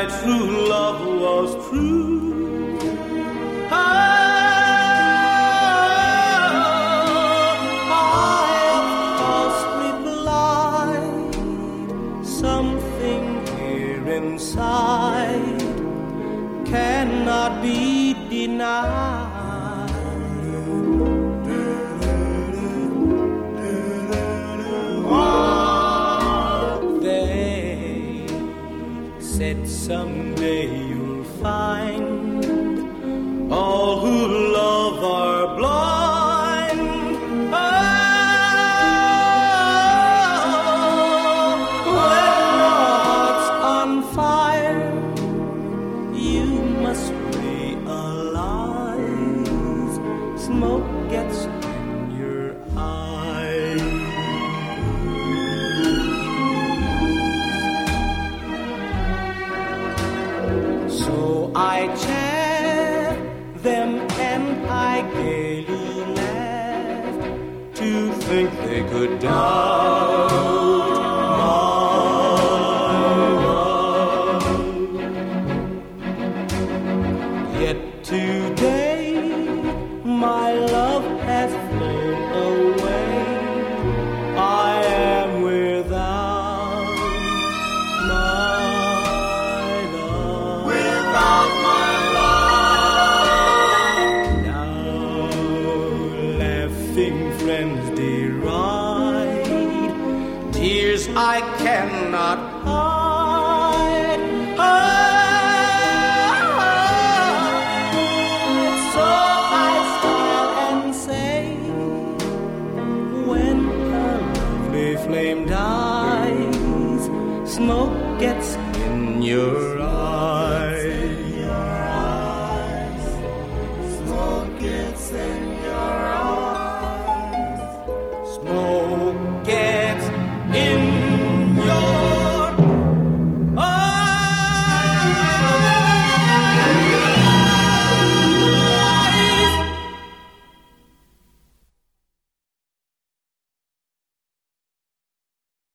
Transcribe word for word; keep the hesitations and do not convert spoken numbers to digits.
my true love was true. Oh, I of course replied, something here inside cannot be denied. Someday you'll find all who love are blind. Oh, when your heart's on fire, you must realize smoke gets in your eyes. I chaff them and I gaily laughed to think they could doubt my love. Yet today my love has flown away. I am without my friends deride, tears I cannot hide. Oh, so I smile and say, when a lovely flame dies, smoke gets in your eyes. Smoke gets in